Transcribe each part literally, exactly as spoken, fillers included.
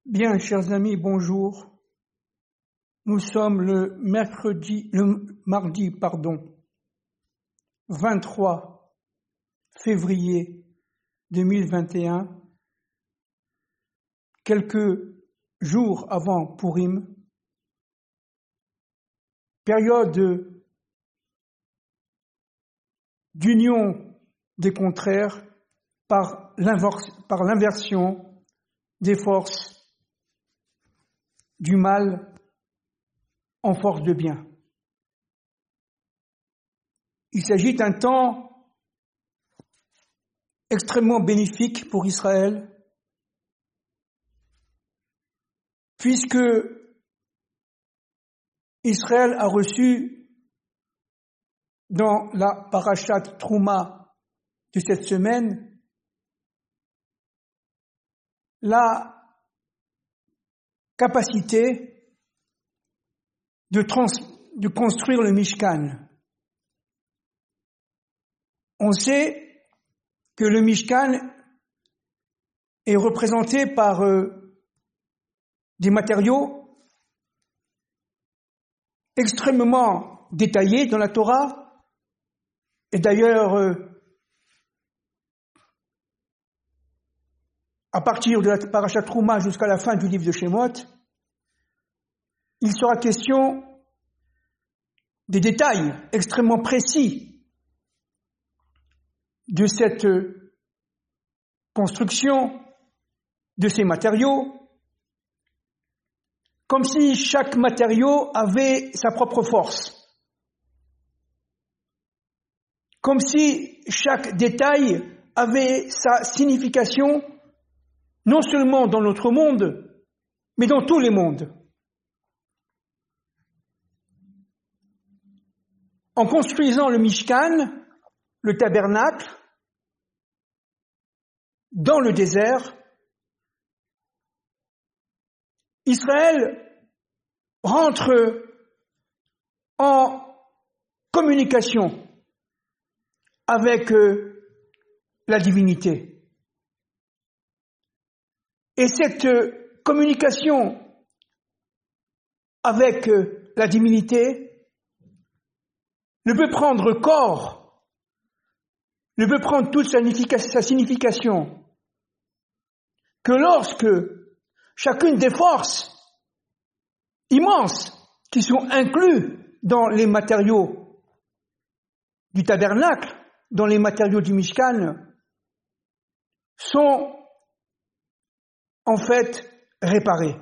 Bien, chers amis, bonjour. Nous sommes le mercredi, le mardi, pardon, vingt-trois février deux mille vingt et un, quelques jours avant Purim, période d'union des contraires par l'inversion des forces du mal en force de bien. Il s'agit d'un temps extrêmement bénéfique pour Israël, puisque Israël a reçu dans la parashat Trouma de cette semaine la capacité de, trans, de construire le Mishkan. On sait que le Mishkan est représenté par euh, des matériaux extrêmement détaillés dans la Torah, et d'ailleurs euh, à partir de la parashat Trouma jusqu'à la fin du livre de Shemot, il sera question des détails extrêmement précis de cette construction, de ces matériaux, comme si chaque matériau avait sa propre force, comme si chaque détail avait sa signification, non seulement dans notre monde, mais dans tous les mondes. En construisant le Mishkan, le tabernacle, dans le désert, Israël rentre en communication avec la divinité. Et cette communication avec la divinité ne peut prendre corps, ne peut prendre toute sa signification que lorsque chacune des forces immenses qui sont inclus dans les matériaux du tabernacle, dans les matériaux du Mishkan, sont en fait réparées.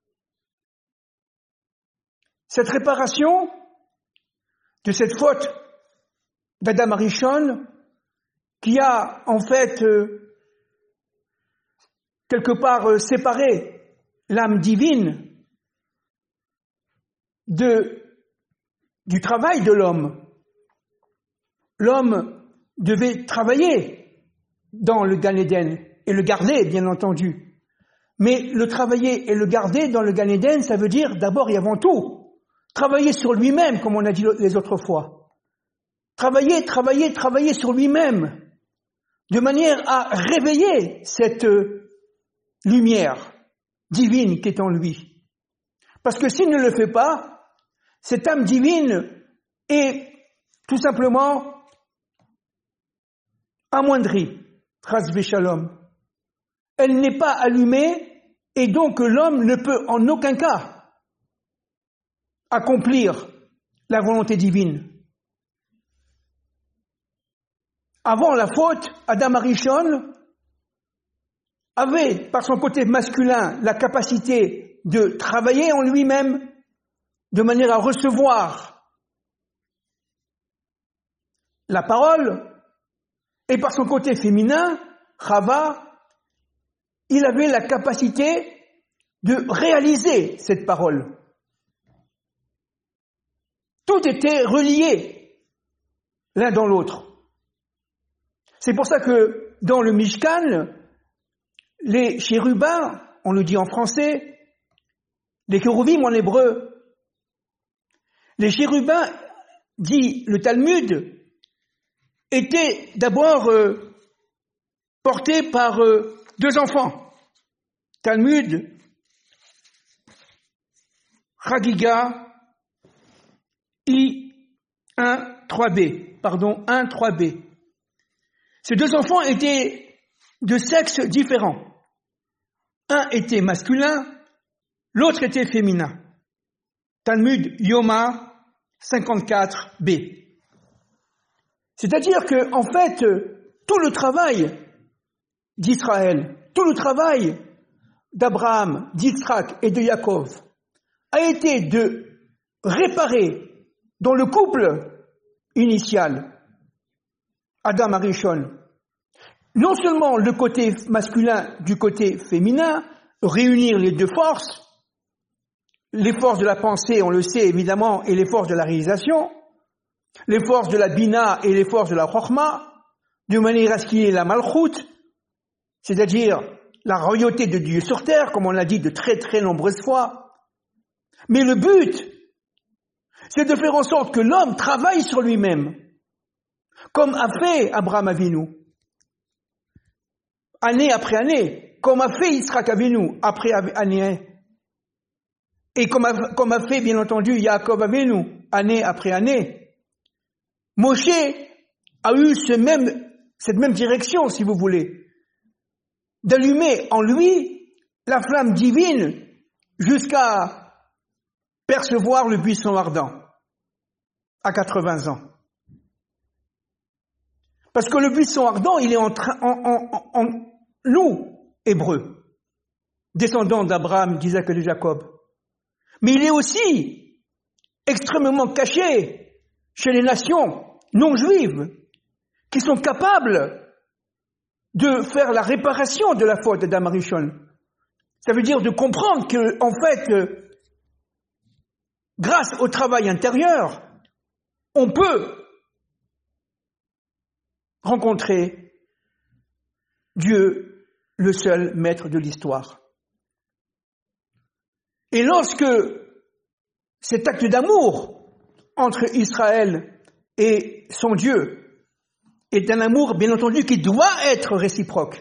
Cette réparation de cette faute d'Adam Arishon, qui a en fait euh, quelque part euh, séparé l'âme divine de, du travail de l'homme. L'homme devait travailler dans le Gan Eden et le garder, bien entendu. Mais le travailler et le garder dans le Gan Eden, ça veut dire d'abord et avant tout travailler sur lui-même, comme on a dit les autres fois. Travailler, travailler, travailler sur lui-même, de manière à réveiller cette lumière divine qui est en lui. Parce que s'il ne le fait pas, cette âme divine est tout simplement amoindrie, chas v'shalom. Elle n'est pas allumée et donc l'homme ne peut en aucun cas accomplir la volonté divine. Avant la faute, Adam Arishon avait, par son côté masculin, la capacité de travailler en lui-même de manière à recevoir la parole, et par son côté féminin, Chava, il avait la capacité de réaliser cette parole. Tout était relié l'un dans l'autre. C'est pour ça que dans le Mishkan, les chérubins, on le dit en français, les kérouvim en hébreu, les chérubins, dit le Talmud, étaient d'abord euh, portés par euh, deux enfants. Talmud Chagiga I un trois B, pardon, un trois B. Ces deux enfants étaient de sexes différents. Un était masculin, l'autre était féminin. Talmud Yoma cinquante-quatre B. C'est-à-dire que, en fait, tout le travail d'Israël, tout le travail d'Abraham, d'Isaac et de Yaakov a été de réparer dans le couple initial, Adam Arishon, non seulement le côté masculin du côté féminin, réunir les deux forces, les forces de la pensée, on le sait évidemment, et les forces de la réalisation, les forces de la Bina et les forces de la Chokhma, de manière à ce qu'il y ait la Malchut, c'est-à-dire la royauté de Dieu sur terre, comme on l'a dit de très très nombreuses fois. Mais le but, c'est de faire en sorte que l'homme travaille sur lui-même, comme a fait Abraham Avinu, année après année, comme a fait Yitzhak Avinu, après année, et comme a, comme a fait, bien entendu, Yaakov Avinu, année après année. Moshe a eu ce même, cette même direction, si vous voulez, d'allumer en lui la flamme divine jusqu'à percevoir le buisson ardent à quatre-vingts ans. Parce que le buisson ardent, il est en, train, en, en, en, en nous, hébreux, descendants d'Abraham, d'Isaac et de Jacob. Mais il est aussi extrêmement caché chez les nations non juives qui sont capables de faire la réparation de la faute d'Adam Arishon. Ça veut dire de comprendre que, en fait, grâce au travail intérieur, on peut rencontrer Dieu, le seul maître de l'histoire. Et lorsque cet acte d'amour entre Israël et son Dieu est un amour, bien entendu, qui doit être réciproque,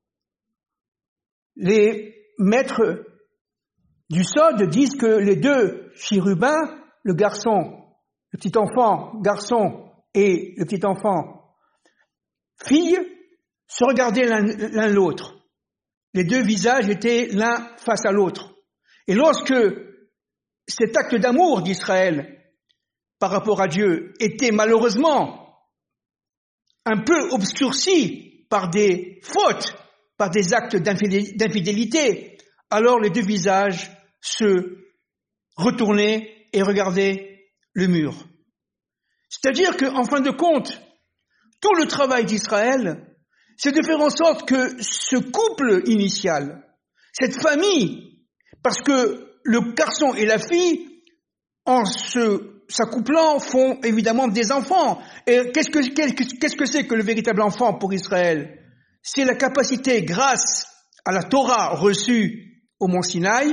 les maîtres du Sod disent que les deux chérubins, le garçon, le petit enfant garçon et le petit enfant fille, se regardaient l'un, l'un l'autre. Les deux visages étaient l'un face à l'autre. Et lorsque cet acte d'amour d'Israël par rapport à Dieu était malheureusement un peu obscurci par des fautes, par des actes d'infidélité, alors les deux visages se retournaient et regardaient le mur. C'est-à-dire qu'en fin de compte, tout le travail d'Israël, c'est de faire en sorte que ce couple initial, cette famille, parce que le garçon et la fille, en se s'accouplant, font évidemment des enfants. Et qu'est-ce que, qu'est-ce que c'est que le véritable enfant pour Israël? C'est la capacité, grâce à la Torah reçue au mont Sinaï,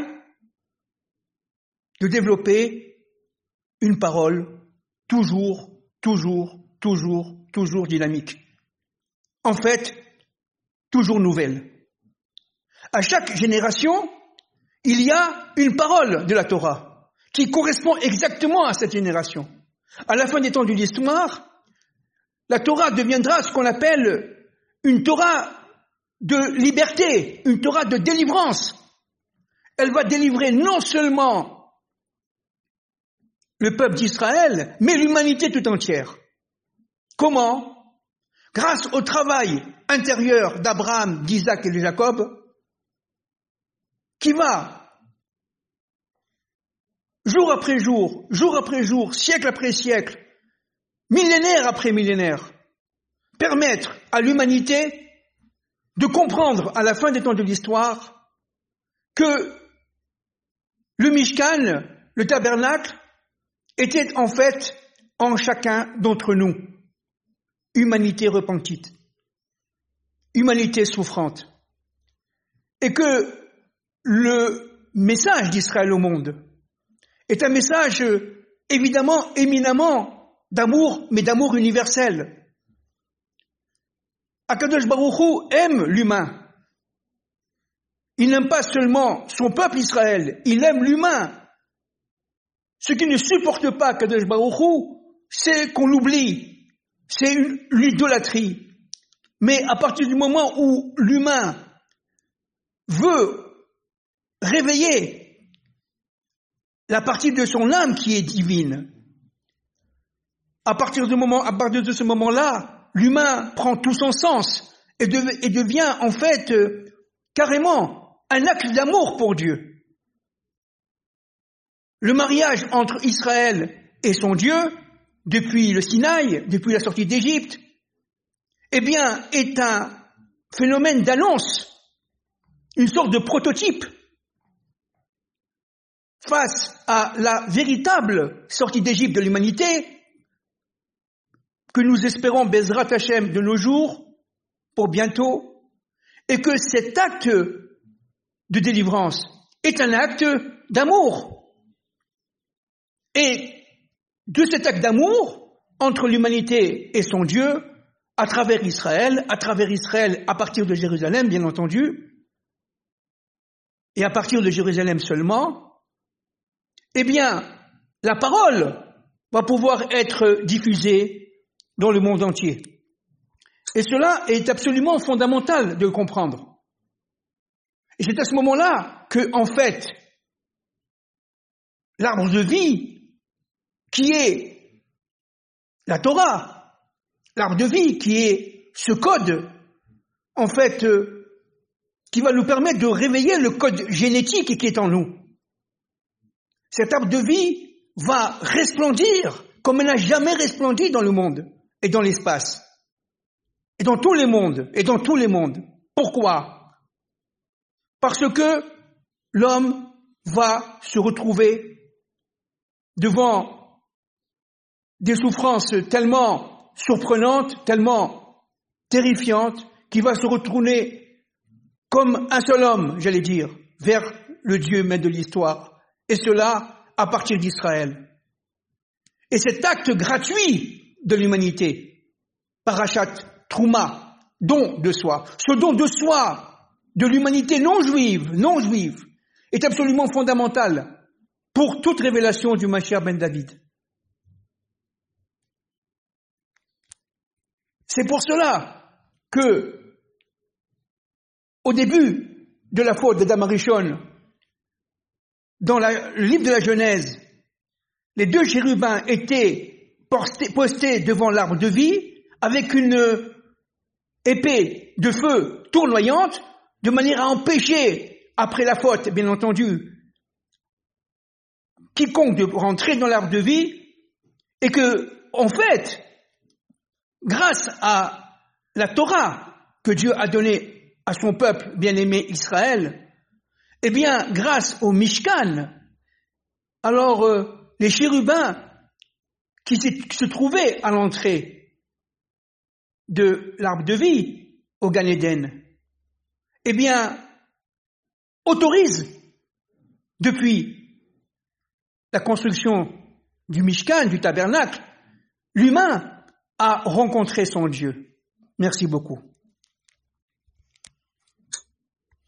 de développer une parole toujours, toujours, toujours, toujours dynamique. En fait, toujours nouvelle. À chaque génération, il y a une parole de la Torah qui correspond exactement à cette génération. À la fin des temps de l'histoire, la Torah deviendra ce qu'on appelle une Torah de liberté, une Torah de délivrance. Elle va délivrer non seulement le peuple d'Israël, mais l'humanité tout entière. Comment? Grâce au travail intérieur d'Abraham, d'Isaac et de Jacob, qui va, jour après jour, jour après jour, siècle après siècle, millénaire après millénaire, permettre à l'humanité de comprendre à la fin des temps de l'histoire que le Mishkan, le tabernacle, était en fait en chacun d'entre nous. Humanité repentite, humanité souffrante. Et que le message d'Israël au monde est un message évidemment, éminemment d'amour, mais d'amour universel. Akadosh Baruch Hu aime l'humain. Il n'aime pas seulement son peuple Israël, il aime l'humain. Ce qui ne supporte pas Kadosh Baruch Hu, c'est qu'on l'oublie. C'est une- l'idolâtrie. Mais à partir du moment où l'humain veut réveiller la partie de son âme qui est divine, à partir du moment, à partir de ce moment-là, l'humain prend tout son sens et, de- et devient en fait euh, carrément un acte d'amour pour Dieu. Le mariage entre Israël et son Dieu, depuis le Sinaï, depuis la sortie d'Égypte, eh bien, est un phénomène d'annonce, une sorte de prototype face à la véritable sortie d'Égypte de l'humanité que nous espérons Bezrat Hashem de nos jours pour bientôt, et que cet acte de délivrance est un acte d'amour. Et de cet acte d'amour entre l'humanité et son Dieu, à travers Israël, à travers Israël à partir de Jérusalem, bien entendu, et à partir de Jérusalem seulement, eh bien, la parole va pouvoir être diffusée dans le monde entier. Et cela est absolument fondamental de le comprendre. Et c'est à ce moment-là que, en fait, l'arbre de vie, qui est la Torah, l'arbre de vie, qui est ce code, en fait, euh, qui va nous permettre de réveiller le code génétique qui est en nous. Cet arbre de vie va resplendir comme elle n'a jamais resplendi dans le monde et dans l'espace. Et dans tous les mondes, et dans tous les mondes. Pourquoi? Parce que l'homme va se retrouver devant des souffrances tellement surprenantes, tellement terrifiantes, qu'il va se retourner comme un seul homme, j'allais dire, vers le Dieu maître de l'histoire. Et cela à partir d'Israël. Et cet acte gratuit de l'humanité, Parashat Trouma, don de soi, ce don de soi de l'humanité non juive, non juive, est absolument fondamental pour toute révélation du Mashiach ben David. C'est pour cela que, au début de la faute d'Adam Arishon, dans la, le livre de la Genèse, les deux chérubins étaient postés, postés devant l'arbre de vie avec une épée de feu tournoyante, de manière à empêcher, après la faute, bien entendu, quiconque de rentrer dans l'arbre de vie, et que, en fait, grâce à la Torah que Dieu a donnée à son peuple bien-aimé Israël, eh bien, grâce au Mishkan, alors euh, les chérubins qui se, qui se trouvaient à l'entrée de l'arbre de vie au Gan Eden, eh bien, autorisent depuis la construction du Mishkan, du tabernacle, l'humain à rencontrer son Dieu. Merci beaucoup.